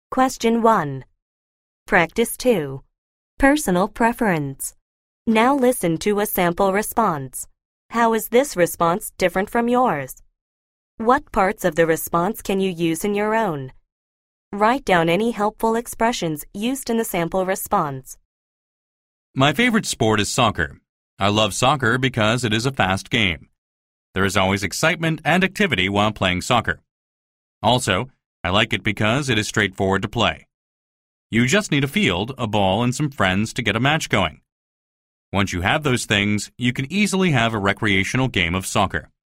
Question 1. Practice 2. Personal preference. Now listen to a sample response. How is this response different from yours? What parts of the response can you use in your own? Write down any helpful expressions used in the sample response. My favorite sport is soccer. I love soccer because it is a fast game. There is always excitement and activity while playing soccer. Also, I like it because it is straightforward to play. You just need a field, a ball, and some friends to get a match going. Once you have those things, you can easily have a recreational game of soccer.